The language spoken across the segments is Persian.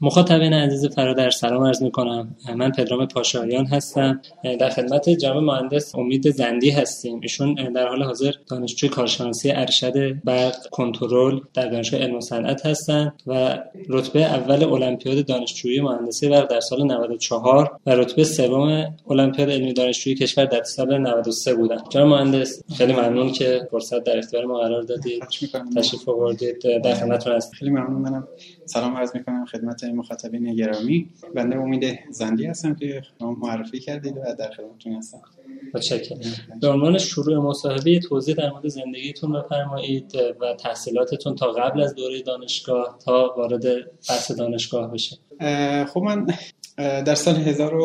مخاطبین عزیز فرادرس سلام عرض میکنم. من پدرام پاشایان هستم. در خدمت جناب مهندس امید زندی هستیم. ایشون در حال حاضر دانشجوی کارشناسی ارشد برق کنترل در دانشگاه علم و صنعت هستند و رتبه اول المپیاد دانشجویی مهندسی برق در سال 94 و رتبه سوم المپیاد علمی دانشجویی کشور در سال 93 بودند. جناب مهندس خیلی ممنون که فرصت در اختیار ما قرار دادید. تشریف آوردید. در خدمتتون هستم. خیلی ممنون. منم سلام عرض میکنم خدمت مخاطبین گرامی. بنده امید زندی هستم که معرفی کردید و در خدمتتون هستم. متشکرم. به عنوان شروع مصاحبه توضیح در مورد زندگیتون بفرمایید و تحصیلاتتون تا قبل از دوره دانشگاه تا وارد بحث دانشگاه بشه. خب من در سال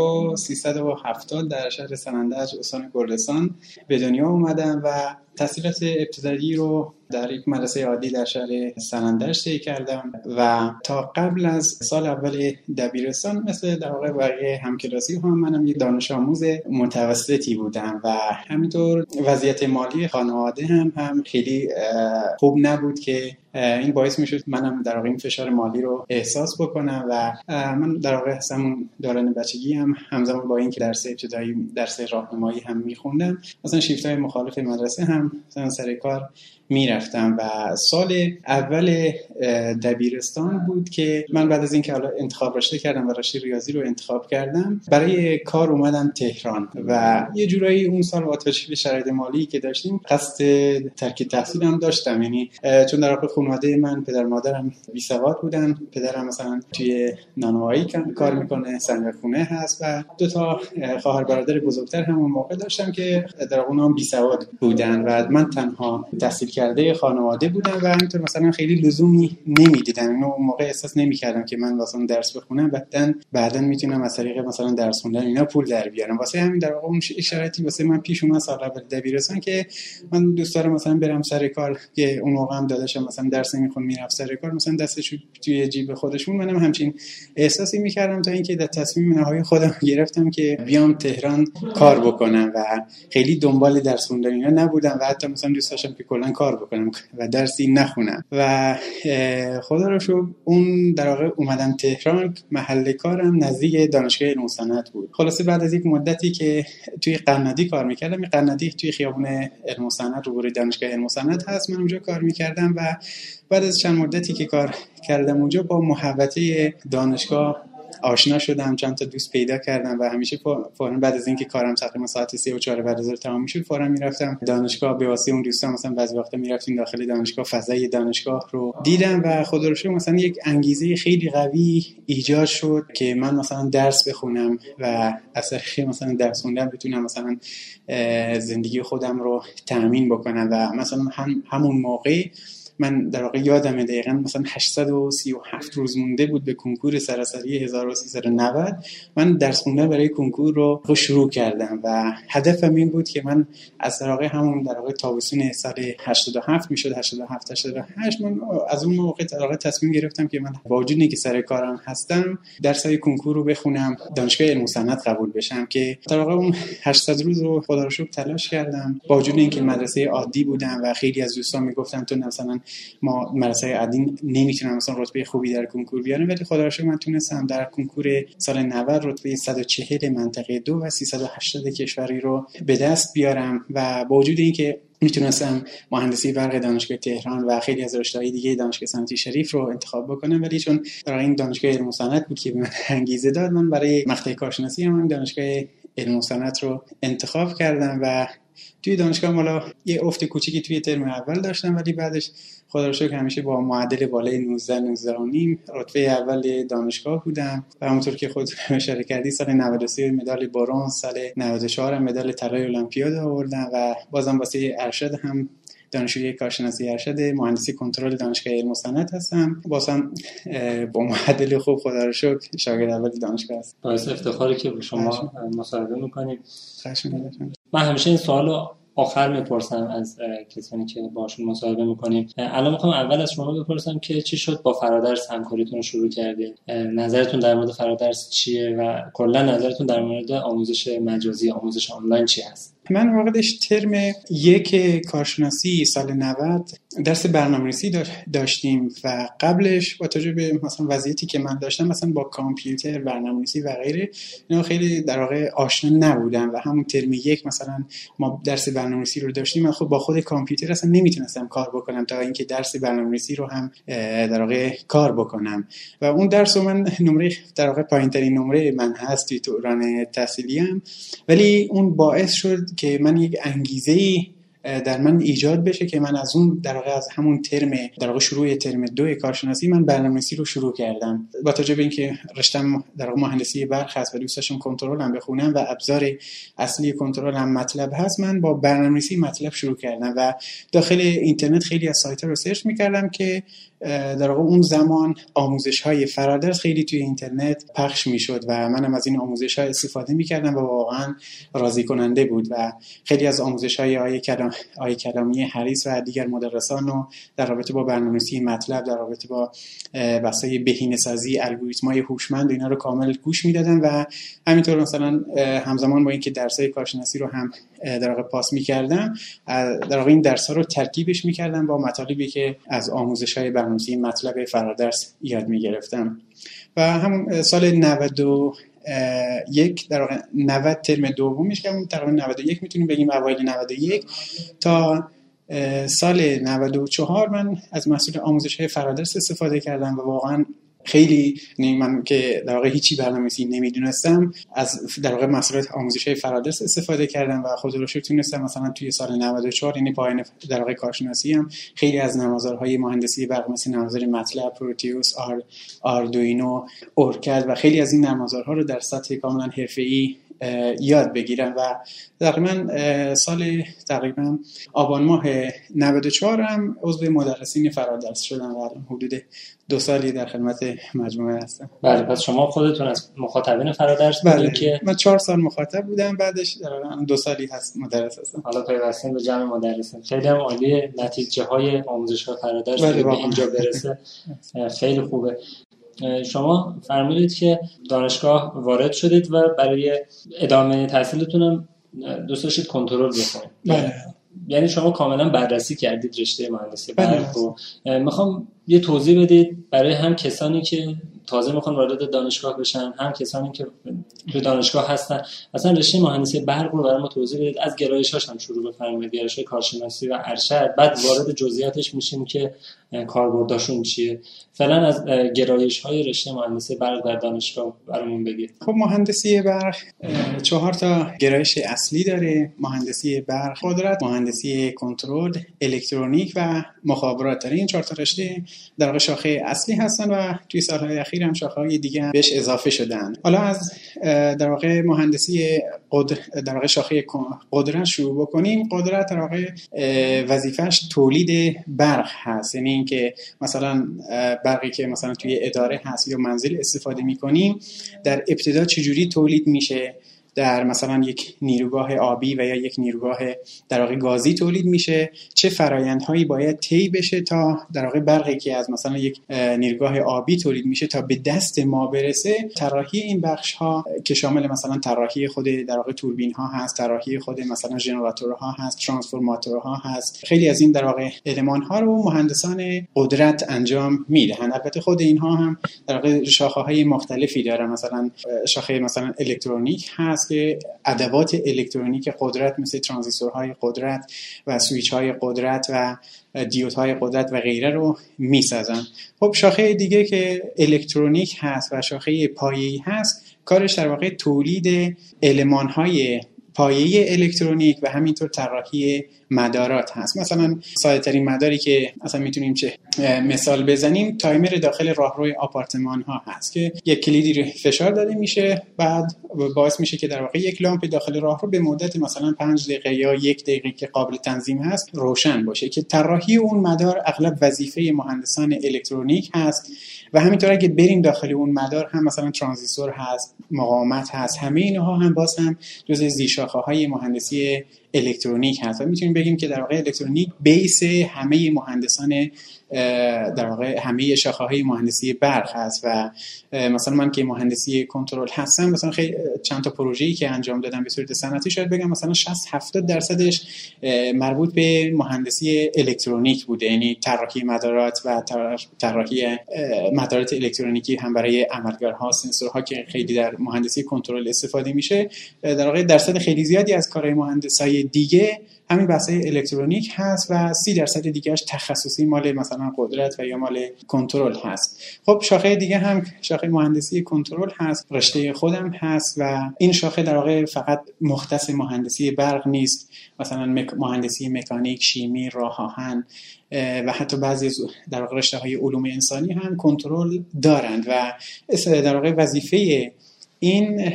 1370 در شهر سنندج استان کردستان به دنیا اومدم و تحصیلات ابتدایی رو در یک مدرسه عادی در شهر سنندج طی کردم و تا قبل از سال اول دبیرستان مثل در واقع بقیه همکلاسی منم یک دانش آموز متوسطی بودم و همینطور وضعیت مالی خانواده هم خیلی خوب نبود که این باعث میشد منم در واقع این فشار مالی رو احساس بکنم و من در واقع همون دوران بچگی هم همزمان با این که درس ابتدایی درس راهنمایی هم میخوندم مثلا شیفت‌های مخالف مدرسه هم مثلا سر کار میرفتم و سال اول دبیرستان بود که من بعد از اینکه حالا انتخاب رشته کردم و رشته ریاضی رو انتخاب کردم برای کار اومدم تهران و یه جورایی اون سال با توجه به شرایط مالی که داشتیم قصد ترک تحصیل هم داشتم، یعنی چون در واقع خانواده من پدر مادرم بی سواد بودن، پدرم مثلا توی نانوایی کار میکنه، سنگرخونه هست و دو تا خواهر برادر بزرگتر همون موقع داشتم که در واقع اونها بی سواد بودن و من تنها تحصیل کرده خانواده بودم و همینطور مثلا خیلی لزومی نمیدیدم، اینو موقع احساس نمیکردم که من واسه درس بخونم بعدن میتونم از طریق مثلا درس خوندن اینا پول در بیارم. واسه همین در واقع اون شرایطی واسه من پیش اومد سال اول دبیرستان که من دوست دارم مثلا برم سر کار، که اون موقع هم داداشم مثلا درس نمیخون میرفت سر کار، مثلا دستش توی جیب خودشون، منم همچین احساسی میکردم تا اینکه در تصمیم نهایی خودم گرفتم که بیام تهران کار بکنم و خیلی دنبال درس خوندن اینا نبودم و حتی مثلا دوست داشتم که کلا کار بکنم و درسی نخونم و خدا رو شکر اون در واقع اومدم تهران. محل کارم نزدیک دانشگاه علم و صنعت بود. خلاصه بعد از یک مدتی که توی قنادی کار میکردم، قنادی توی خیابون علم و صنعت روبروی دانشگاه علم و صنعت هست، من اونجا کار میکردم و بعد از چند مدتی که کار کردم اونجا با محوطه دانشگاه آشنا شدم، چند تا دوست پیدا کردم و همیشه فوراً بعد از اینکه کارم تقریبا ساعت 3 و 4 بعد از ظهر تمام میشد فوراً میرفتم دانشگاه. به واسطه اون دوستان مثلا بعضی وقتا میرفتیم داخل دانشگاه، فضای دانشگاه رو دیدم و خدا رو شکر مثلا یک انگیزه خیلی قوی ایجاد شد که من مثلا درس بخونم و از طریق مثلا درس خوندن بتونم مثلا زندگی خودم رو تأمین بکنم و مثلا همون موقع من در واقع یادمه دقیقاً مثلا 837 روز مونده بود به کنکور سراسری 1390. من درس خوندن برای کنکور رو شروع کردم و هدفم این بود که من از در واقع همون در واقع تابستون سال 87 میشد 88 من از اون موقع در واقع تصمیم گرفتم که من با وجود اینکه سر کارم هستم درسای کنکور رو بخونم، دانشگاه علم و صنعت قبول بشم، که در واقع اون 800 روز رو خدا رو شکر تلاش کردم. با وجود اینکه مدرسه عادی بودم و خیلی از دوستان میگفتن تو مثلا ما مدرسه عادی نمیتونم مثلا رتبه خوبی در کنکور بیارم، ولی خدا رو شکر من تونستم در کنکور سال 90 رتبه 140 منطقه 2 و 380 کشوری رو به دست بیارم و با وجود اینکه میتونستم مهندسی برق دانشگاه تهران و خیلی از رشته‌های دیگه دانشگاه صنعتی شریف رو انتخاب بکنم، ولی چون در این دانشگاه علم و صنعت بود که به من انگیزه داد، من برای مقطع کارشناسی هم دانشگاه علم و صنعت رو انتخاب کردم و توی دانشگاه حالا یه افت کوچیکی توی ترم اول داشتم، ولی بعدش خدا رو شکر همیشه با معدل بالای 19 رتبه اول دانشگاه بودم و همونطور که خود اشاره کردی سال 93 مدال برنز، سال 94 مدال طلای المپیاد آوردم و بازم واسه ارشد هم دانشجوی کارشناسی ارشد مهندسی کنترل دانشگاه علم و صنعت هستم، بازم با معدل خوب خدا رو شکر شاگرد اول دانشگاه هستم. باعث افتخاره که شما مصاحبه می‌کنید. خواهش. من همیشه این سوالو آخر میپرسم از کسانی که باشون مصاحبه میکنیم. الان میخوام اول از شما بپرسم که چی شد با فرادرس همکاریتون رو شروع کردید؟ نظرتون در مورد فرادرس چیه و کلا نظرتون در مورد آموزش مجازی، آموزش آنلاین چی هست؟ من واقعش ترم 1 کارشناسی سال 90 درس برنامه‌نویسی داشتیم و قبلش با توجه به مثلا وضعیتی که من داشتم مثلا با کامپیوتر، برنامه‌نویسی و غیره اینا خیلی در واقع آشنا نبودم و همون ترم 1 مثلا ما درس برنامه‌نویسی رو داشتیم، من خود با خود کامپیوتر اصلا نمیتونستم کار بکنم تا اینکه درس برنامه‌نویسی رو هم در واقع کار بکنم و اون درس رو من نمره در واقع پایین‌ترین نمره من هست توی دوران تحصیلیم، ولی اون باعث شد که من یک انگیزه‌ای در من ایجاد بشه که من از اون در واقع از همون ترم در واقع شروع ترم 2 کارشناسی من برنامه‌نویسی رو شروع کردم. با توجه به اینکه رشتم در واقع مهندسی برق هست و دوست داشتم کنترل هم بخونم و ابزار اصلی کنترل هم مطلب هست، من با برنامه‌نویسی مطلب شروع کردم و داخل اینترنت خیلی از سایت‌ها رو سرچ می‌کردم که در واقع اون زمان آموزش‌های فرادرس خیلی توی اینترنت پخش می‌شد و منم از این آموزش‌ها استفاده می‌کردم و واقعا راضی کننده بود و خیلی از آموزش‌های آقای کلامی حریص و دیگر مدرسان رو در رابطه با برنامه‌نویسی مطلب، در رابطه با بحث‌های بهینه‌سازی، الگوریتم‌های هوشمند و اینا رو کامل گوش می‌دادم و همینطور مثلا همزمان با اینکه درس‌های کارشناسی رو هم در واقع پاس می‌کردم، در واقع این درس‌ها رو ترکیبش می‌کردم با مطالبی که از آموزش‌های برنامه‌نویسی مطلب فرادرس یاد می‌گرفتم و همون سال 91 در واقع 90 ترم دومش که تقریبا 91 میتونیم بگیم اوایل 91 تا سال 94 من از محصول آموزش‌های فرادرس استفاده کردم و واقعا خیلی من که در واقع هیچی برنامه‌نویسی نمیدونستم از در واقع محصولات آموزش‌های فرادرس استفاده کردم و خود رو شکر تونستم مثلا توی سال 94 یعنی پایان در واقع کارشناسی هم خیلی از نوازرهای مهندسی برق مثل نوازر مطلب، پروتئوس، آردوینو، اورکد و خیلی از این نوازرها رو در سطح کاملا حرفه‌ای یاد بگیرم و تقریبا سال تقریبا آبان ماه 94 هم عضو مدرسین فرادرس شدم و حدود 2 سالی در خدمت مجموعه هستم. بله، پس شما خودتون از مخاطبین فرادرس بودید؟ بله. که من 4 سال مخاطب بودم، بعدش در 2 سالی هست مدرس هستم. حالا پیوستین به جمع مدرسین. خیلی هم عالیه، نتیجه‌های آموزش‌های فرادرس بله به اینجا برسه خیلی خوبه. شما فرمودید که دانشگاه وارد شدید و برای ادامه تحصیلتون هم دوست داشتید کنترل بکنید. بله. یعنی شما کاملا بررسی کردید رشته مهندسی برق رو. میخوام یه توضیح بدید برای هم کسانی که تازه میخوان وارد دانشگاه بشن، هم کسانی که تو دانشگاه هستن، اصلا رشته مهندسی برق رو برای ما توضیح بدید، از گرایش‌هاش هم شروع بفرمایید، گرایش کارشناسی و ارشد، بعد وارد جزئیاتش میشیم که کاربردشون چیه. فعلا از گرایش‌های رشته مهندسی برق در دانشگاه برامون بگید. خب مهندسی برق 4 تا گرایش اصلی داره: مهندسی برق قدرت، مهندسی کنترل، الکترونیک و مخابرات. این 4 تا رشته در واقع شاخه اصلی هستن و توی سالهای اخیر هم شاخه‌های دیگه هم بهش اضافه شدن. حالا از در واقع مهندسی در واقع شاخه قدرت شروع بکنیم. قدرت در واقع وظیفه‌اش تولید برق هست، یعنی اینکه مثلا برقی که مثلا توی اداره هست یا منزل استفاده می‌کنیم در ابتدا چجوری تولید میشه، در مثلا یک نیروگاه آبی و یا یک نیروگاه در واقع گازی تولید میشه، چه فرآیندهایی باید طی بشه تا در واقع برقی که از مثلا یک نیروگاه آبی تولید میشه تا به دست ما برسه. طراحی این بخش ها که شامل مثلا طراحی خود در واقع توربین ها هست، طراحی خود مثلا ژنراتورها هست، ترانسفورماتورها هست، خیلی از این در واقع المان ها رو مهندسان قدرت انجام میدهن. البته خود اینها هم در واقع شاخه های مختلفی داره، مثلا شاخه مثلا الکترونیک هست که ادوات الکترونیک قدرت مثل ترانزیستورهای قدرت و سویچ‌های قدرت و دیودهای قدرت و غیره رو میسازن. خب شاخه دیگه که الکترونیک هست و شاخه پایه‌ای هست، کارش در واقع تولید المان‌های پایه الکترونیک و همینطور طراحی مدارات هست. مثلا ساده ترین مداری که مثلا میتونیم چه مثال بزنیم، تایمر داخل راهروی آپارتمان ها هست که یک کلیدی رو فشار داده میشه، بعد باعث میشه که در واقع یک لامپ داخل راهرو به مدت مثلا 5 دقیقه یا 1 دقیقه که قابل تنظیم هست روشن باشه، که طراحی اون مدار اغلب وظیفه مهندسان الکترونیک هست. و همینطور اگه بریم داخل اون مدار هم مثلا ترانزیستور هست، مقاومت هست، همه اینها هم باز هم جزء زیرشاخه‌های مهندسی الکترونیک هست و میتونیم بگیم که در واقع الکترونیک بیس همه مهندسان در واقع همه شاخه‌های مهندسی برق هست و مثلا من که مهندسی کنترل هستم، مثلا خیلی چند تا پروژه‌ای که انجام دادم به صورت صنعتی، شاید بگم مثلا 60-70% مربوط به مهندسی الکترونیک بوده، یعنی طراحی مدارات و طراحی مدارات الکترونیکی هم برای عملگرها، سنسورها که خیلی در مهندسی کنترل استفاده میشه. در واقع درصد خیلی زیادی از کارهای مهندسای دیگه همین بحث‌های الکترونیک هست و 30% دیگه‌اش تخصصی مال مثلا قدرت و یا مال کنترل هست. خب شاخه دیگه هم شاخه مهندسی کنترل هست، رشته خودم هست و این شاخه در واقع فقط مختص مهندسی برق نیست، مثلا مهندسی مکانیک، شیمی، راه آهن و حتی بعضی در واقع رشته‌های علوم انسانی هم کنترل دارند و در واقع وظیفه این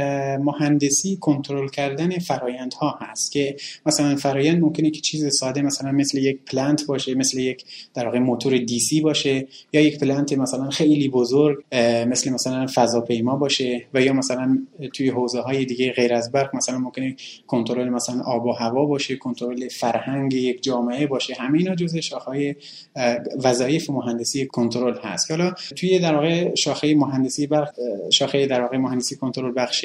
مهندسی کنترل کردن فرایندها هست که مثلا فرایند ممکنه که چیز ساده مثلا مثل یک پلنت باشه، مثل یک در واقع موتور دی سی باشه، یا یک پلنت مثلا خیلی بزرگ مثلا فضاپیما باشه، و یا مثلا توی حوزه‌های دیگه غیر از برق مثلا ممکنه کنترل مثلا آب و هوا باشه، کنترل فرهنگ یک جامعه باشه. همه اینا جزء شاخه‌های وظایف مهندسی کنترل هست. حالا توی در واقع شاخه مهندسی برق، شاخه در واقع مهندسی کنترل بخش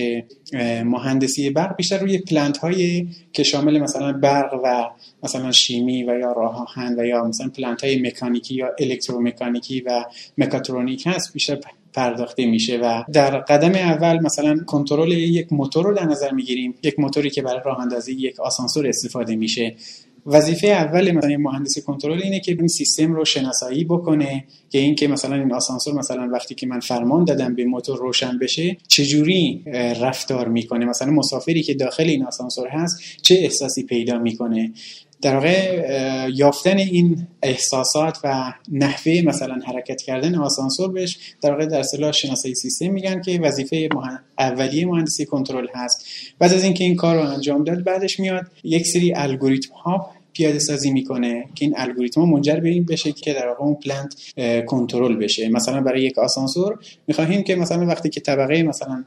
مهندسی برق بیشتر روی پلنت هایی که شامل مثلا برق و مثلا شیمی و یا راه آهن و یا مثلا پلنت های مکانیکی یا الکترومکانیکی و مکاترونیک هست بیشتر پرداخته میشه و در قدم اول مثلا کنترل یک موتور رو در نظر میگیریم، یک موتوری که برای راه اندازی یک آسانسور استفاده میشه. وظیفه اول مثلا مهندسی کنترل اینه که این سیستم رو شناسایی بکنه که این که مثلا این آسانسور مثلا وقتی که من فرمان دادم به موتور روشن بشه چجوری رفتار میکنه، مثلا مسافری که داخل این آسانسور هست چه احساسی پیدا میکنه. در واقع یافتن این احساسات و نحوه مثلا حرکت کردن آسانسور بهش در واقع در اصطلاح شناسایی سیستم میگن که وظیفه اولیه مهندسی کنترل هست. بعد از اینکه این کار رو انجام داد، بعدش میاد یک سری الگوریتم ها پیاده سازی میکنه که این الگوریتم ها منجر به این بشه که در واقع اون پلنت کنترل بشه. مثلا برای یک آسانسور میخواهیم که مثلا وقتی که طبقه مثلا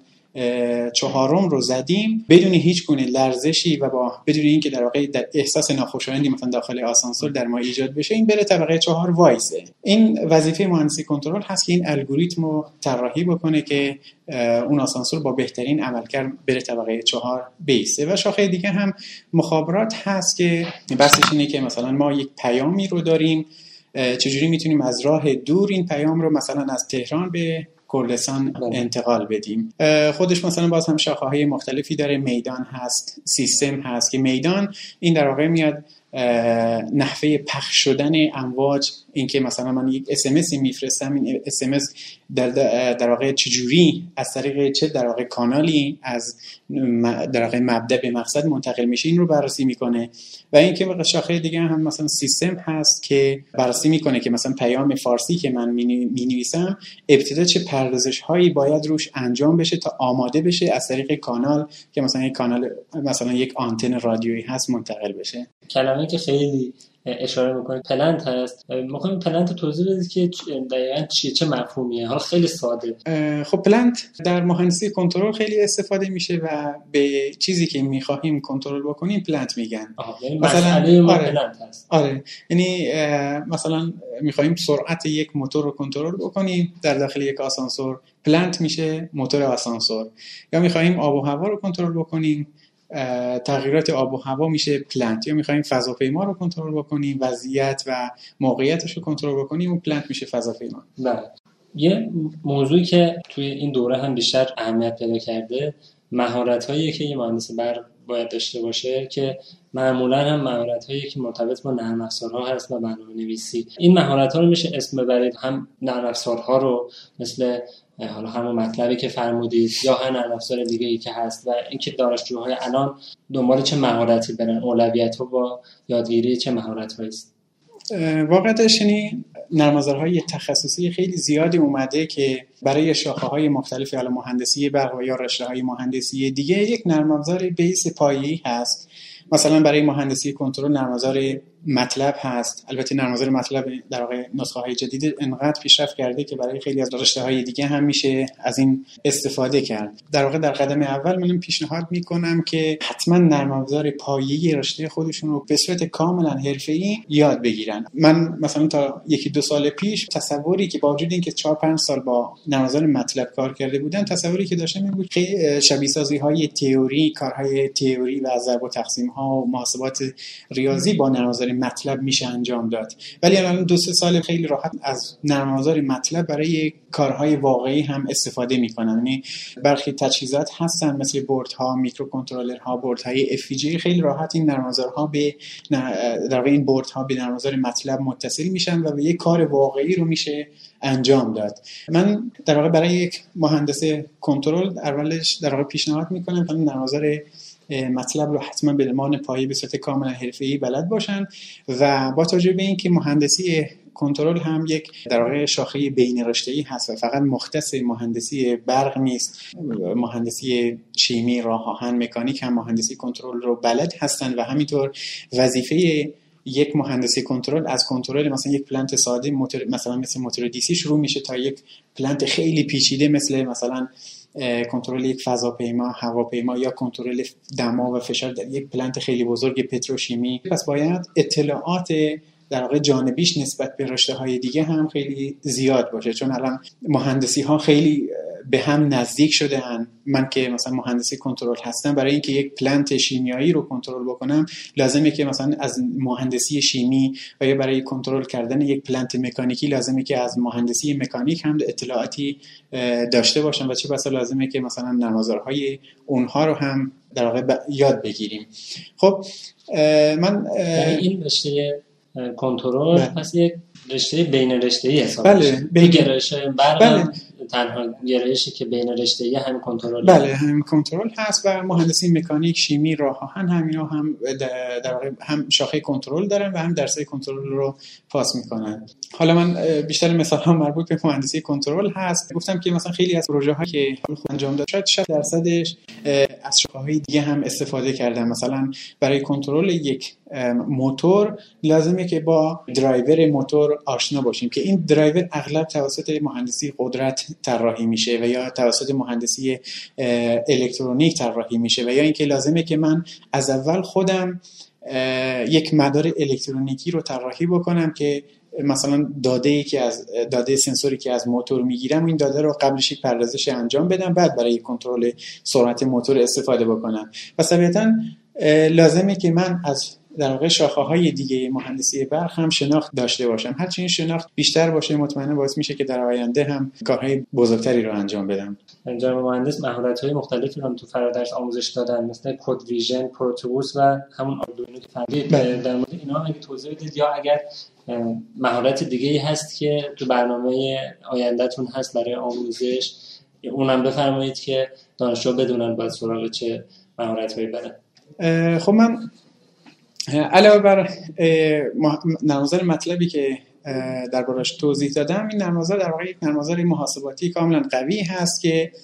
4 رو زدیم بدون هیچ گونه لرزشی و بدون اینکه در واقع در احساس ناخوشایندی مثلا داخل آسانسور در ما ایجاد بشه، این بره طبقه 4 وایسه. این وظیفه مهندسی کنترل هست که این الگوریتم رو طراحی بکنه که اون آسانسور با بهترین عملکرد بره طبقه 4 بیسه. و شاخه دیگه هم مخابرات هست که بحثش اینه که مثلا ما یک پیامی رو داریم، چجوری میتونیم از راه دور این پیام رو مثلا از تهران به کردستان انتقال بدیم. خودش مثلا باز هم شاخه‌های مختلفی داره، میدان هست، سیستم هست که میدان این در واقع میاد نحوه پخش شدن امواج، این که مثلا من یک SMS میفرستم، این SMS در واقع چجوری از طریق چه در واقع کانالی از در واقع مبدا به مقصد منتقل میشه، این رو بررسی میکنه. و اینکه شاخه دیگه هم مثلا سیستم هست که بررسی میکنه که مثلا پیام فارسی که من مینویسم ابتدا چه پردازش هایی باید روش انجام بشه تا آماده بشه از طریق کانال که مثلا یک کانال مثلا یک آنتن رادیویی هست منتقل بشه. کلمه‌ای که خیلی اشاره میکنید پلنت هست، میخوایم پلنت توضیح بدید که دقیقاً چه مفهومیه؟ حالا خیلی ساده. خب پلنت در مهندسی کنترل خیلی استفاده میشه و به چیزی که میخواهیم کنترل بکنیم پلنت میگن. مثلا پلنت هست. آره، یعنی مثلا میخواهیم سرعت یک موتور رو کنترل بکنیم در داخل یک آسانسور، پلنت میشه موتور آسانسور. یا میخواهیم آب و هوا رو کنترل بکنیم، تغییرات آب و هوا میشه پلنت. یا میخوایم فضاپیما رو کنترل بکنیم، وضعیت و موقعیتش رو کنترل بکنیم، و پلنت میشه فضاپیما. بله. یه موضوعی که توی این دوره هم بیشتر اهمیت پیدا کرده مهارت‌هایی که یه مهندس برق باید داشته باشه که معمولا هم مهارت‌هایی که مرتبط با نرم افزارها هست و برنامه‌نویسی. این مهارت‌ها رو میشه اسم ببرید، هم نرم افزارها رو مثل حالا همون مطلبی که فرمودید یا هر نرم افزار دیگه‌ای که هست، و اینکه دانشجوهای الان دنبال چه مهارتی برن، اولویت‌ها با یادگیری چه مهارت‌هایی است. واقعیتش یعنی نرم افزارهای تخصصی خیلی زیادی اومده که برای شاخه‌های مختلف حالا مهندسی برق و یا رشته‌های مهندسی دیگه یک نرم افزار بیس پایه‌ای هست. مثلا برای مهندسی کنترل نرم افزار مطلب هست. البته نرم افزار مطلب در واقع نسخه های جدید انقدر پیشرفت کرده که برای خیلی از رشته های دیگه هم میشه از این استفاده کرد. در واقع در قدم اول من پیشنهاد میکنم که حتما نرم افزار پایه‌ای رشته خودشون رو به صورت کاملا حرفه‌ای یاد بگیرن. من مثلا تا 1-2 سال پیش تصوری که با وجود اینکه 4-5 سال با نرم افزار مطلب کار کرده بودم، تصوری که داشتم این بود که شبیه سازی های تئوری، کارهای تئوری و ضرب و تقسیم ها و محاسبات ریاضی با نرم افزار مطلب میشه انجام داد. ولی الان 2-3 سال خیلی راحت از نرم افزار مطلب برای کارهای واقعی هم استفاده میکنن. یعنی برخی تجهیزات هستن مثل بوردها، میکروکنترلرها، بوردهای FPGA، خیلی راحت این نرم افزارها به در واقع این بوردها به نرم افزار مطلب متصل میشن و به یک کار واقعی رو میشه انجام داد. من در واقع برای یک مهندس کنترل اولش در واقع پیشنهاد میکنم که نرم افزار مطلب رو حتما به عنوان پایه به صورت کاملا حرفه‌ای بلد باشن و با توجه به اینکه مهندسی کنترل هم یک در واقع شاخه بین رشته‌ای هست و فقط مختص مهندسی برق نیست، مهندسی شیمی، راه آهن، مکانیک هم مهندسی کنترل رو بلد هستن و همینطور وظیفه یک مهندسی کنترل از کنترل مثلا یک پلنت ساده موتور مثلا مثل موتور دیسی شروع میشه تا یک پلنت خیلی پیچیده مثلا کنترل یک فضاپیما، هواپیما یا کنترل دما و فشار در یک پلنت خیلی بزرگ پتروشیمی. پس باید اطلاعات در واقع جانبیش نسبت به رشته‌های دیگه هم خیلی زیاد باشه، چون الان مهندسی‌ها خیلی به هم نزدیک شده‌اند. من که مثلا مهندسی کنترل هستم، برای اینکه یک پلنت شیمیایی رو کنترل بکنم لازمه که مثلا از مهندسی شیمی و یا برای کنترل کردن یک پلنت مکانیکی لازمه که از مهندسی مکانیک هم اطلاعاتی داشته باشم و چه بسا لازمه که مثلا نرم افزارهای اونها رو هم در واقع یاد بگیریم. خب من این رشته کنترل پس یک رشته بین رشته‌ای حساب میشه. بله، گرایش برق تنها گرایشی که بین رشته‌ای هم کنترل. بله، هم کنترل هست و مهندسی مکانیک، شیمی، راه آهن همینا هم در واقع هم شاخه کنترل دارن و هم درسای کنترل رو پاس میکنن. حالا من بیشتر مثلا مربوط به مهندسی کنترل هست. گفتم که مثلا خیلی از پروژه‌ها که انجام داد شاید 60% از شاخه‌های دیگه هم استفاده کردن. مثلا برای کنترل یک موتور لازمه که با درایور موتور آشنا باشیم که این درایور اغلب توسط مهندسی قدرت طراحی میشه و یا توسط مهندسی الکترونیک طراحی میشه و یا اینکه لازمه که من از اول خودم یک مدار الکترونیکی رو طراحی بکنم که مثلا داده سنسوری که از موتور میگیرم این داده رو قبلش یک پردازش انجام بدم، بعد برای کنترل سرعت موتور استفاده بکنم. پس طبیعتاً لازمه که من از در واقع شاخه‌های دیگه مهندسی برق هم شناخت داشته باشم. هرچی این شناخت بیشتر باشه مطمئنا باعث میشه که در آینده هم کارهای بزرگتری رو انجام بدم. جناب مهندس مهارت‌های مختلفی رو تو فرادرس آموزش دادن، مثل کد ویژن، پروتوبوس و همون آردوینو که فرمودید. در مورد اینا اگه توضیح بدید یا اگر مهارت دیگه‌ای هست که تو برنامه آینده‌تون هست برای آموزش، اونم بفرمایید که دانشجو بدونن باید سراغ چه مهارت‌هایی برن. خب من علاوه بر نرم افزار مطلبی که دربارش توضیح دادم، این نرم افزار در واقع یک نرم افزار محاسباتی کاملا قوی هست که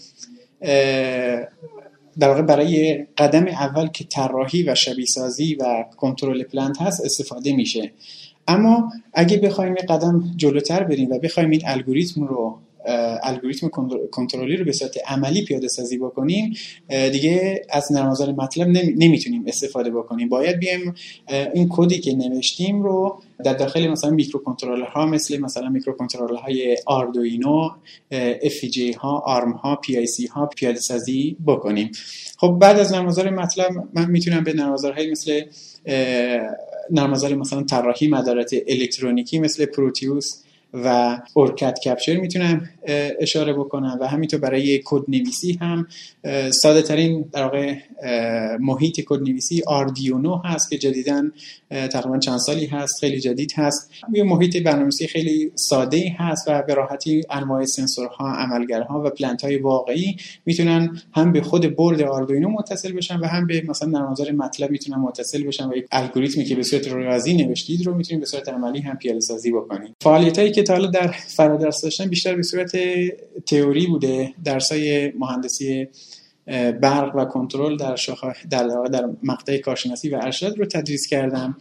در واقع برای قدم اول که طراحی و شبیه سازی و کنترل پلنت هست استفاده میشه. اما اگه بخوایم یک قدم جلوتر بریم و بخوایم این الگوریتم کنترلی رو به صورت عملی پیاده سازی بکنیم، دیگه از نرم افزار مطلب نمیتونیم استفاده بکنیم. باید بیایم این کدی که نوشتیم رو در داخل مثلا میکروکنترلرها مثلا میکروکنترلرهای آردوینو، FPGA ها، آرم ها، PIC ها پیاده سازی بکنیم. خب بعد از نرم افزار مطلب من میتونم به نرم افزارهای مثل نرم افزار مثلا طراحی مدارات الکترونیکی مثل پروتیوس و اورکاد کپچر میتونم اشاره بکنم و همینطور برای کد نویسی هم ساده ترین در واقع محیط کد نویسی آردوینو هست که جدیداً تقریبا چند سالی هست، خیلی جدید هست. یه محیط برنامه‌نویسی خیلی ساده‌ای هست و به راحتی انواع سنسورها، عملگرها و پلنت‌های واقعی میتونن هم به خود بورد آردوینو متصل بشن و هم به مثلا نرم افزار مطلب میتونن متصل بشن و یک الگوریتمی که به صورت ریاضی نوشتید رو میتونید به صورت عملی هم پیاده سازی بکنید. فعالیتایی که تا حالا در فرادرس داشتن بیشتر به صورت تئوری بوده. درسای مهندسی برق و کنترل در مقطع کارشناسی و ارشد رو تدریس کردم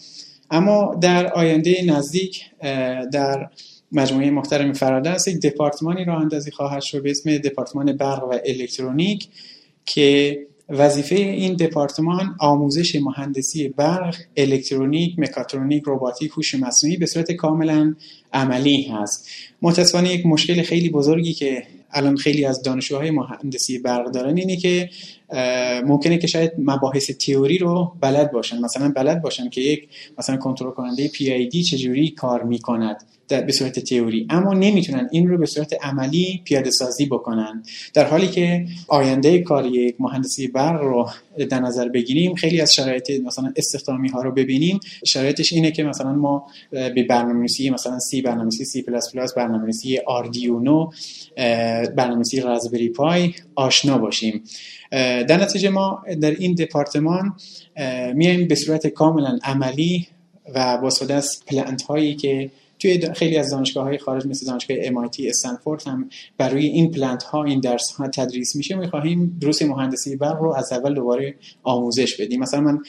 اما در آینده نزدیک در مجموعه محترم فرادرس یک دپارتمانی راه اندازی خواهد شد به اسم دپارتمان برق و الکترونیک که وظیفه این دپارتمان آموزش مهندسی برق، الکترونیک، مکاترونیک، رباتیک، هوش مصنوعی به صورت کاملا عملی هست. متأسفانه یک مشکل خیلی بزرگی که الان خیلی از دانشجوهای مهندسی برق دارن اینه که ممکنه که شاید مباحث تئوری رو بلد باشن، مثلا بلد باشن که یک مثلا کنترل کننده PID چجوری کار میکند به صورت تئوری، اما نمیتونن این رو به صورت عملی پیاده سازی بکنن. در حالی که آینده کار یک مهندسی برق رو در نظر بگیریم، خیلی از شرایط مثلا استخدامی ها رو ببینیم، شرایطش اینه که مثلا ما به برنامه‌نویسی مثلا C، برنامه‌نویسی C++، برنامه‌نویسی آردیونو، برنامه‌نویسی رازبری پای آشنا باشیم. در نتیجه ما در این دپارتمان میایم به صورت کاملا عملی و با استفاده از پلنت هایی که توی خیلی از دانشگاه‌های خارج مثل دانشگاه MIT، استنفورد هم برای این پلنت ها این درس ها تدریس میشه. می‌خواهیم دروس مهندسی برق رو از اول دوباره آموزش بدیم. مثلا من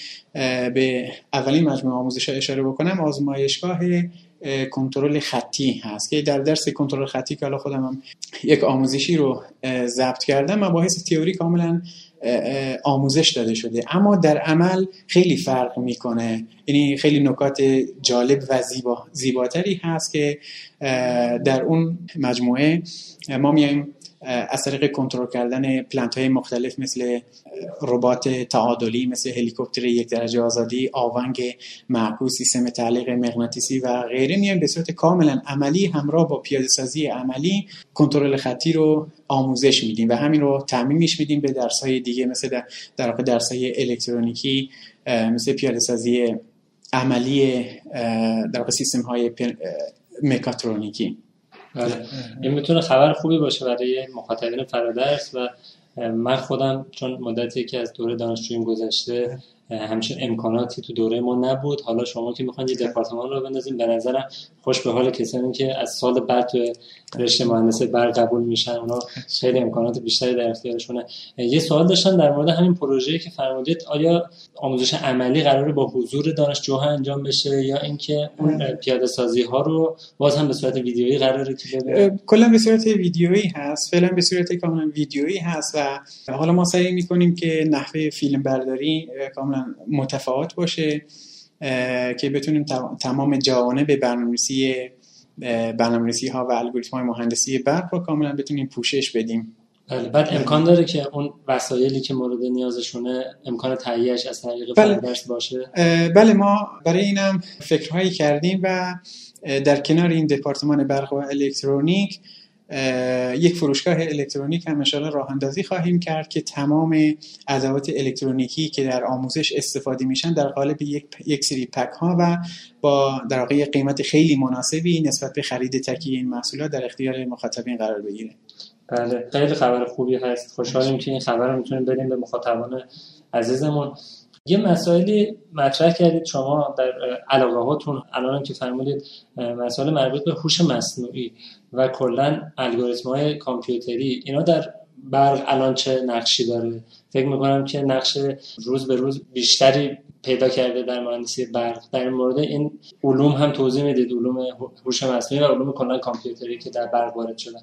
به اولین مجموعه آموزش اشاره بکنم، آزمایشگاه کنترل خطی هست که در درس کنترل خطی که حالا خودم هم یک آموزشی رو ضبط کردم، مباحث تئوری کاملا آموزش داده شده، اما در عمل خیلی فرق میکنه. یعنی خیلی نکات جالب و زیباتری هست که در اون مجموعه ما میایم از طریق کنترل کردن پلنت های مختلف مثل ربات تعادلی، مثل هلیکوپتر یک درجه آزادی، آونگ معکوس، سیستم تعلیق مغناطیسی و غیره، میایم به صورت کاملا عملی همراه با پیاده سازی عملی کنترل خطی رو آموزش میدیم و همین رو تعمیمش میدیم به درس‌های دیگه مثل در واقع درس‌های الکترونیکی، مثل پیاده سازی عملی در واقع سیستم‌های مکاترونیکی. این میتونه خبر خوبی باشه برای مخاطبین فرادرس و من خودم چون مدتی که از دوره دانشجوییم گذشته همچین امکاناتی تو دوره ما نبود. حالا شما که میخواین یه دپارتمان رو بندازین، به نظرم خوش به حال کسانی که از سال بعد تو رشته مهندسی برق قبول میشن، اونا خیلی امکانات بیشتری در اختیارشونه. یه سوال داشتم در مورد همین پروژه‌ای که فرمودید، آیا آموزش عملی قراره با حضور دانشجوها انجام بشه یا اینکه اون پیاده سازی ها رو باز هم به صورت ویدیویی قراره که ببینیم؟ کلا به صورت ویدیویی هست، فعلا به صورت کاملا ویدیویی هست و حالا ما سعی می‌کنیم که نحوه فیلم برداری کاملا متفاوت باشه که بتونیم تمام جوانب برنامه‌نویسی ها و الگوریتم‌های مهندسی برق رو کاملا بتونیم پوشش بدیم. بله. بعد امکان داره که اون وسایلی که مورد نیازشونه امکان تهیه‌اش از طریق فرادرس باشه؟ بله، ما برای اینم فکرهایی کردیم و در کنار این دپارتمان برق و الکترونیک یک فروشگاه الکترونیک هم انشاءالله راه اندازی خواهیم کرد که تمام ادوات الکترونیکی که در آموزش استفاده میشن در قالب یک سری پک ها و با در واقع قیمت خیلی مناسبی نسبت به خرید تکی این محصولات در اختیار مخاطبین قرار بگیره. بله، خیلی خبر خوبی هست. خوشحالیم که این خبر رو میتونیم بدیم به مخاطبان عزیزمون. یه مسائلی مطرح کردید شما در علاقه هاتون، الان که فرمودید مسائل مربوط به هوش مصنوعی و کلا الگوریتم‌های کامپیوتری، اینا در برق الان چه نقشی داره؟ فکر می‌کنم که نقش روز به روز بیشتری پیدا کرده در مهندسی برق. در این مورد این علوم هم توضیح میدید، علوم هوش مصنوعی و علوم کلا کامپیوتری که در برق وارد شدن.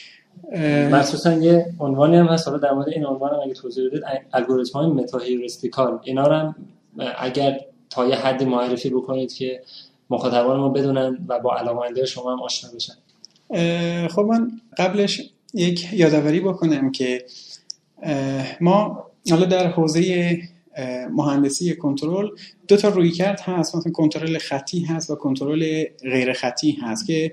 مخصوصا یه عنوانی هم هست، حالا در مورد این عنوان هم اگه توضیح بدید، الگوریتم‌های متاهیوریستیکال، اینا رو اگر تا یه حدی معرفی بکنید که مخاطبان ما بدونن و با علاقه‌مندی شما هم آشنا بشن. خب من قبلش یک یادآوری بکنم که ما حالا در حوزه مهندسی کنترل دو تا رویکرد هست، مثلا کنترل خطی هست و کنترل غیر خطی هست که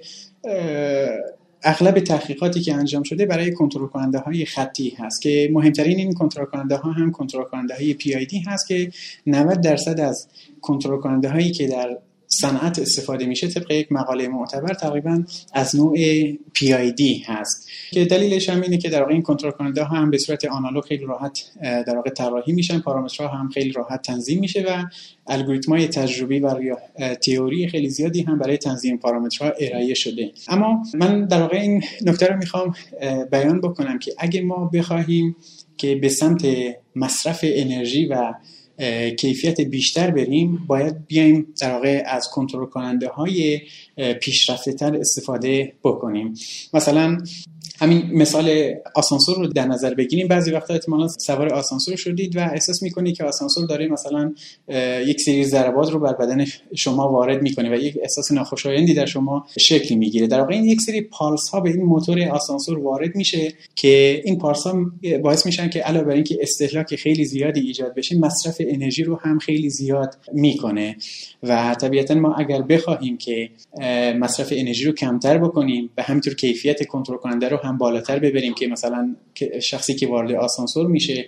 اغلب تحقیقاتی که انجام شده برای کنترل کننده های خطی هست که مهمترین این کنترل کننده ها هم کنترل کننده های PID هست که 90% از کنترل کننده هایی که در صنعت استفاده میشه طبق یک مقاله معتبر تقریبا از نوع PID هست که دلیلش هم اینه که در واقع این کنترل کننده ها هم به صورت آنالوگ خیلی راحت در واقع طراحی میشن، پارامترها هم خیلی راحت تنظیم میشه و الگوریتم‌های تجربی و تئوری خیلی زیادی هم برای تنظیم پارامترها ارائه شده. اما من در واقع این نکته رو میخوام بیان بکنم که اگه ما بخواهیم که به سمت مصرف انرژی و کیفیت بیشتر بریم، باید بیایم در واقع از کنترل کننده های پیشرفته تر استفاده بکنیم. مثلا همین مثال آسانسور رو در نظر بگیریم. بعضی وقتا احتمالاً سوار آسانسور شدید و احساس می‌کنید که آسانسور داره مثلا یک سری ضربات رو بر بدن شما وارد می‌کنه و یک احساس ناخوشایندی در شما شکل می‌گیره. در واقع این یک سری پالس ها به این موتور آسانسور وارد میشه که این پالس ها باعث میشن که علاوه بر اینکه استهلاک خیلی زیادی ایجاد بشه، مصرف انرژی رو هم خیلی زیاد می‌کنه و طبیعتاً ما اگر بخوایم که مصرف انرژی رو کمتر بکنیم و همینطور کیفیت کنترل کننده رو هم بالاتر ببریم که مثلا شخصی که وارد آسانسور میشه